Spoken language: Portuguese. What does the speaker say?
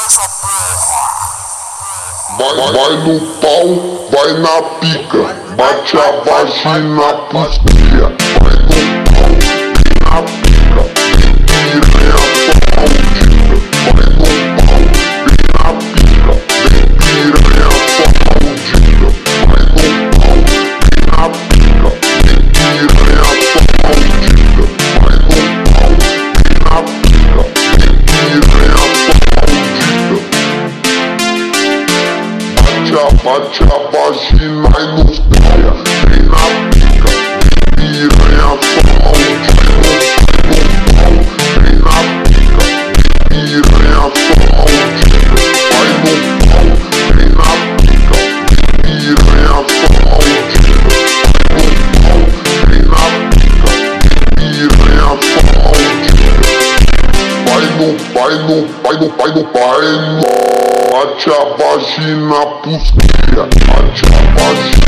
Vai no pau, vai na pica, bate a vagina pros cria. Vai no pau, vem na pica, vem piranha só maldita. Vai no pau, vem na pica, vem piranha só maldita. Vai no pau, vem na pica, vem piranha só maldita. Vai no pau, vem na pica, vem piranha só maldita. Bate a vagina e nos cria. Vem na pica, vem piranha só maldita. Vem na pica, vem piranha só maldita. Vai no pau, vem na pica, vem piranha só maldita. Vai no pau, vem na pica, vem piranha só maldita. Vai no. Bate a vagina pros cria, bate a vagina.